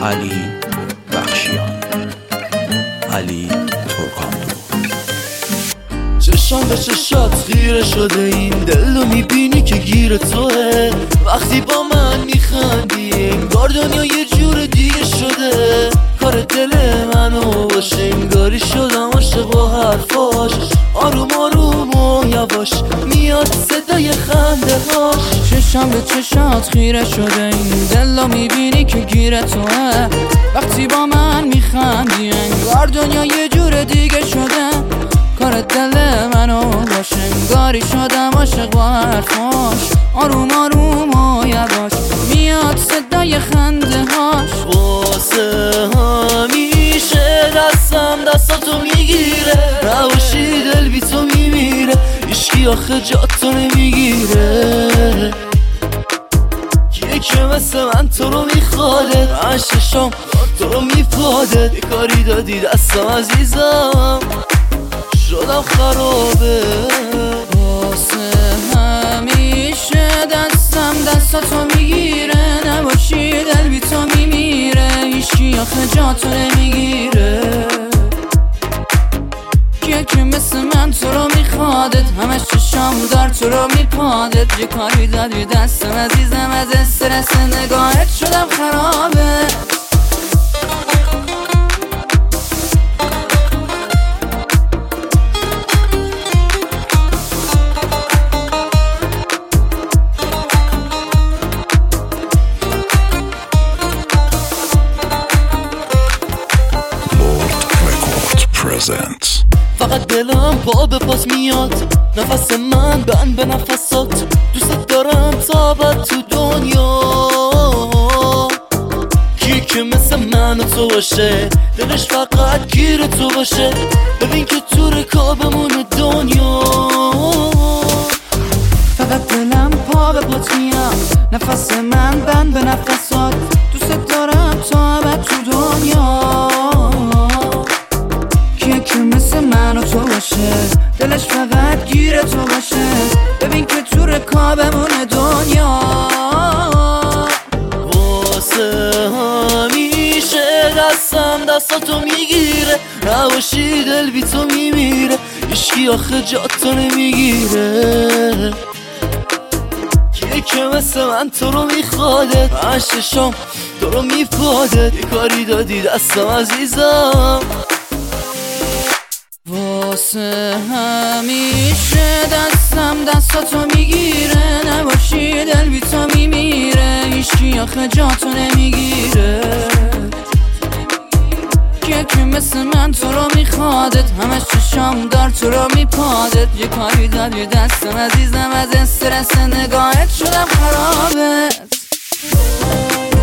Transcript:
علی بخشیان، علی ترکاندو. چشام به چشات خیره شده، این دل رو میبینی که گیر توه. وقتی با من میخندی انگار دنیا یه جور دیگه شده. کار دل منو باشه، انگاری شدم عاشق با حرفاش. آروم آروم و یواش میاد صدای خنده هاش. چشام به چشات خیره شده، این دل رو میبینی که گیر توه. وقتی با من میخندی انگار دنیا یه جور دیگه شده. کار دل منو باشه، انگاری شدم عاشق با حرفاش. آروم آروم و یواش میاد صدای خنده هاش. واسه همیشه دستاتو میگیره، نباشی دل بی تو میمیره. هیچکی آخه جاتو نمیگیره. کیه که مثل من تو رو میخواده، من ششم تو رو میپاده. یه کاری دادی دستم عزیزم، شدم خرابه. واسه همیشه دستاتو میگیره، نباشی دل بی تو میمیره. هیچکی آخه جاتو نمیگیره. کیه که مثل من تو رو میخوادت، همش چشام دار تو رو میپادت. یه کاری دادی دستم عزیزم، از استرس نگاهت شدم خرابه. فقط دلم پا به پاس میاد، نفس من بند به نفسات. دوست دارم تا بعد تو دنیا. کی که مثل من و تو باشه، دلش فقط گیر تو باشه. ببین که تو رکابمون دنیا. فقط دلم پا به پات میاد، نفس من بند به نفسات. دوست دارم تا بعد تو دنیا. کیه که مثل من و تو باشه، دلش فقط گیر تو باشه. ببین که تو رکابمون دنیا. واسه همیشه دستاتو میگیره، نباشی دل بی تو میمیره. هیچکی آخه جاتو نمیگیره. کیه که مثل من تو رو میخواده، من ششم تو رو میپاده. یه کاری دادی دستم عزیزم. واسه همیشه دستاتو میگیره، نباشی دل بی تو میمیره. هیچکی آخه جاتو نمیگیره. کیه که مثل من تو رو میخوادت، همش چشام دار تو رو میپادت. یه کاری دادی دستم عزیزم، از استرس نگاهت شدم خرابت.